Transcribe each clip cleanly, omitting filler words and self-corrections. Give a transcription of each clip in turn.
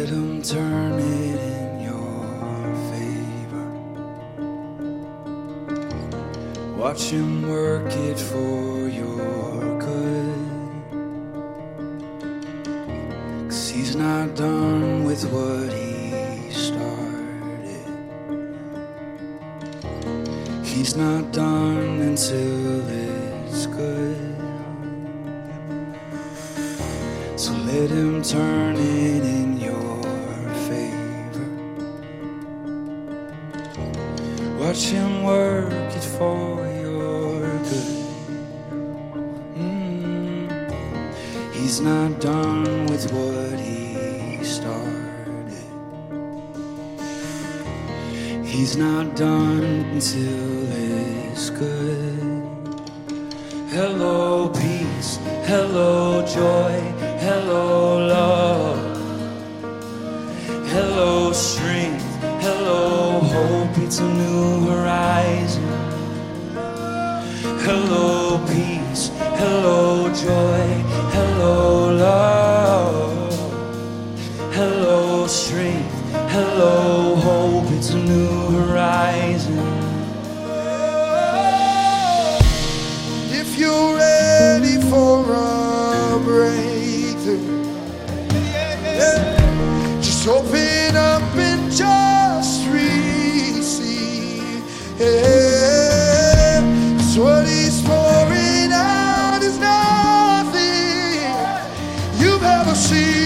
let him turn it in your favor. Watch him work it for your good. 'Cause he's not done with what he started. He's not done until it's good. So let him turn it in your favor. Watch him work it for your good. He's not done with what he started. He's not done until it's good. Hello peace, hello joy, hello love, hello strength, hello hope, it's a new horizon. Hello peace, hello joy, hello love, hello strength, hello hope, it's a new horizon. If you're ready for a breakthrough, just open up and just receive. 'Cause what he's pouring out is nothing you've ever seen.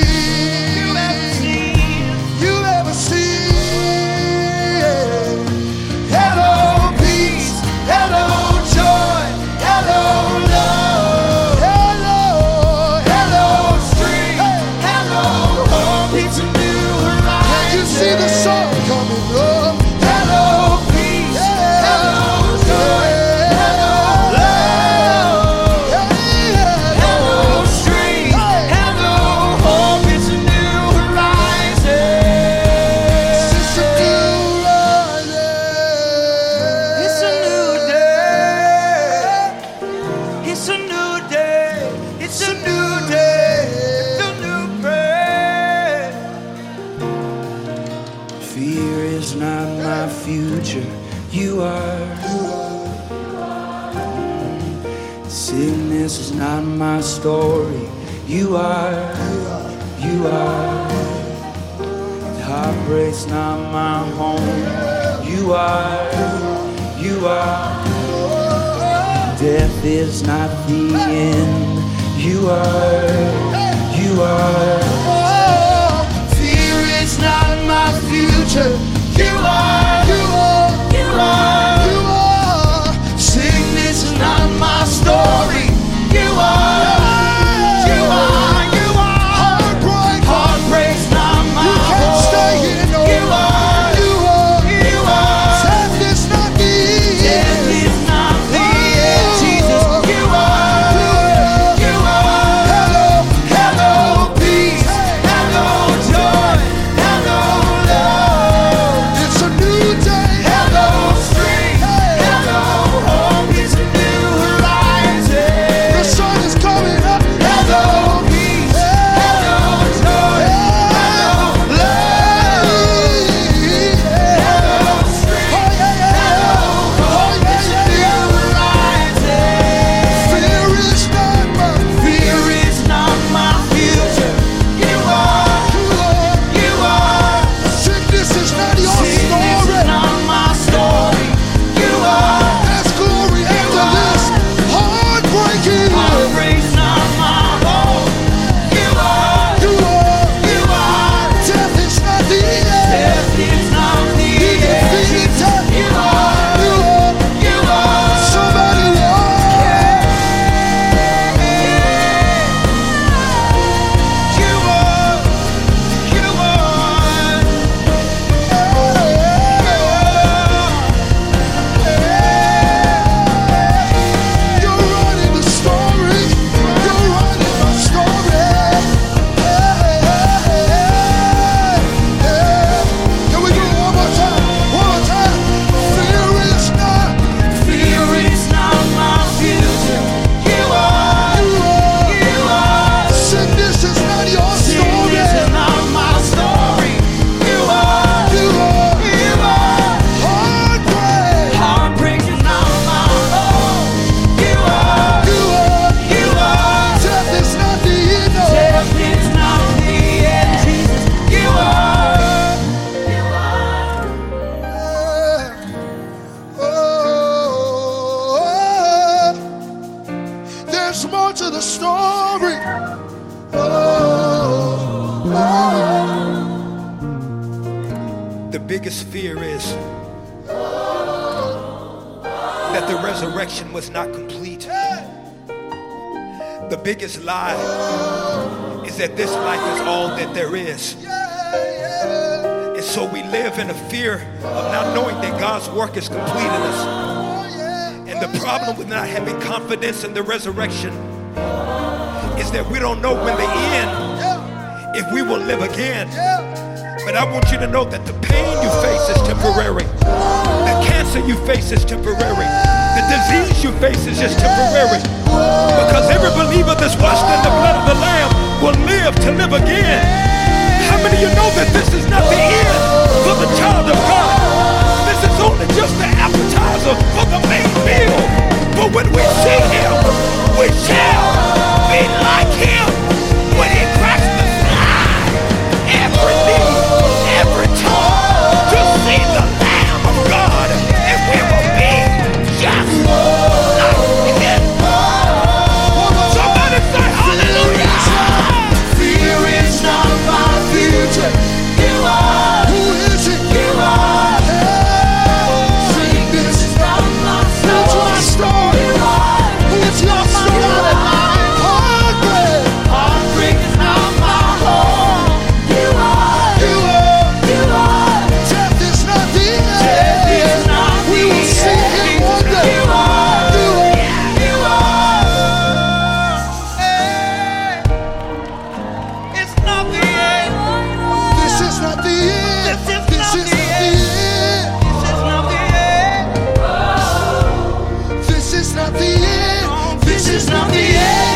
You've ever seen. Hello peace, hello joy, hello love, hello strength, hello hope, it's a new horizon. Can you see the sun coming up? Hello peace, hello joy, hello love, hello strength, hello hope, it's a new horizon. It's a new horizon. It's a new day. It's a new day. It's a new day. It's a new breath. Fear is not my future, you are. Sickness is not my story, you are. You are. Heartbreak's not my home, you are. You are. Death is not the end, you are. You are. Fear is not my future. You are. You are. You are. You are. Sickness is not my story. You are. You are. You are. Heartbreak's not my home. You can't stay here no more. You are. You are. You are. Death is not the end. Death is not the end. Jesus, you are. You are. Hello. Hello peace. Hello joy. Hello love. biggest fear is that the resurrection was not complete. The biggest lie is that this life is all that there is. And so we live in a fear of not knowing that God's work is complete in us. And the problem with not having confidence in the resurrection is that we don't know when the end, if we will live again. But I want you to know that the pain you face is temporary. The cancer you face is temporary. The disease you face is just temporary. Because every believer that's washed in the blood of the Lamb will live to live again. How many of you know that this is not the end for the child of God? This is only just the appetizer for the main meal. But when we see him, we shall be like him when he cracks the sky. Every knee, every tongue, to see the Lamb of God, and we will be just like him. Somebody say hallelujah. Fear is not my future. You are. Who is it? You are. Sickness is not my story. You are. It's your story. Heartbreak is not my home. You are. You are. You are. Death is not the end. Death is not the end. We will see him one day. You are. You are. You are. It's not the end. This is not the end. This is not the end. This is not the end. This is not the end.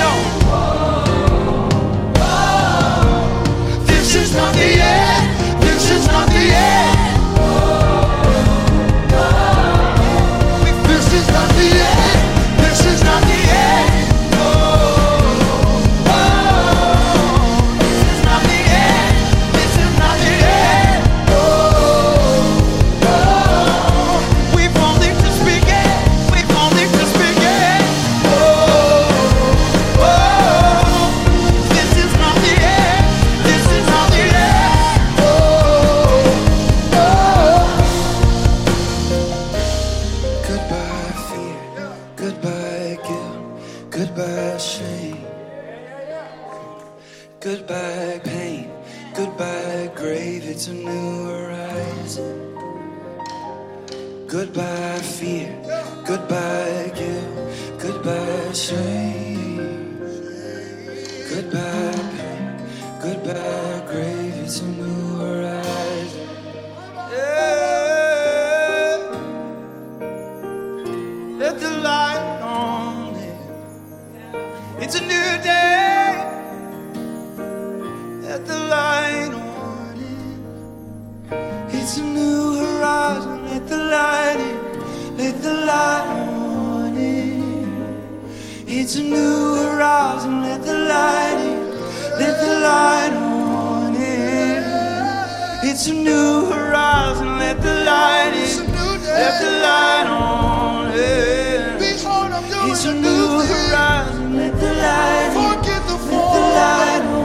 This is not the end. This is not the end. This is not the end. This is not the end. This is not the end. This is not the end. We've only to speak it. We've only to speak it. This is not the end. This is not the end. Goodbye fear, goodbye guilt, goodbye shame, goodbye pain, goodbye grave, it's a new horizon. Goodbye fear, goodbye guilt, goodbye shame, goodbye pain, goodbye grave, it's a new horizon. Let the light on it. It's a new day. Let the light on it. It's a new horizon. Let the light in. Let the light on it. It's a new horizon. Let the light in. Let the light on it. It's a new horizon. Let the light in. Let the light on it. It's a new horizon. Let the light in. Let the light on